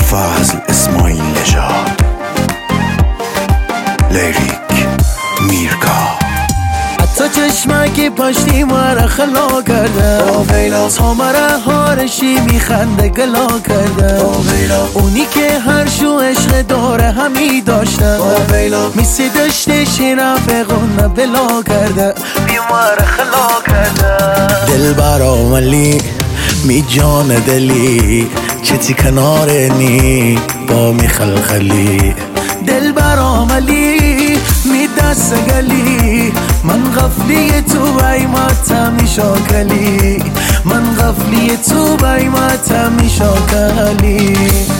فضل اسماعیل نژاد، لیریک میرکا. حتی چشمکی پشتی مرا خلا کرده، تا مرا هارشی میخنده گلا کرده. اونی که هر شو عشق داره همی داشته، میسی دشتشی رفقونه بلا کرده، بی مرا خلا کرده. دل براملی می جان دلی چتی کنار نی با می خلخلی. دل براملی می دست گلی، من غفلی تو بیمت می شاکلی، من غفلی تو بیمت می شاکلی.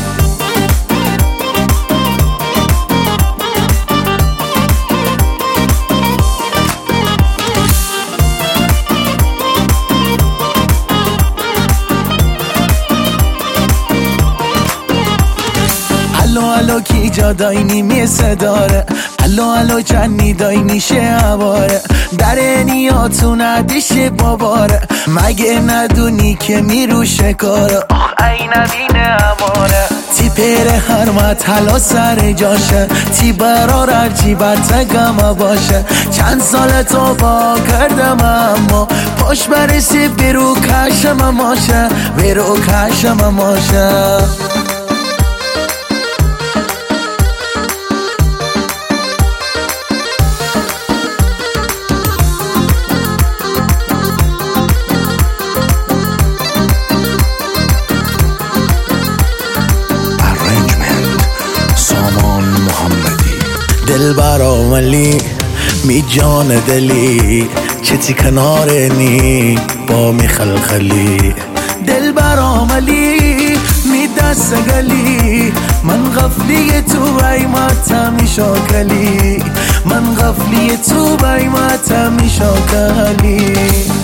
الو کی جا داینی میسه داره، الو جنی داینی عباره. در نیاتو ندیشه باباره، مگه ندونی که میرو شکاره. آخ ای نبینه اماره، تی پره هر مطلا سر جاشه، تی برار هرچی برتگم باشه. چند سال تو با کردم اما پاش برسی برو کشم ماشه، برو کشم ماشه. دل براملی می جان دلی چتی کنار نی با می خلخلی. دل براملی می دست گلی، من غفلی تو بیمت می شاکلی، من غفلی تو بیمت می شاکلی.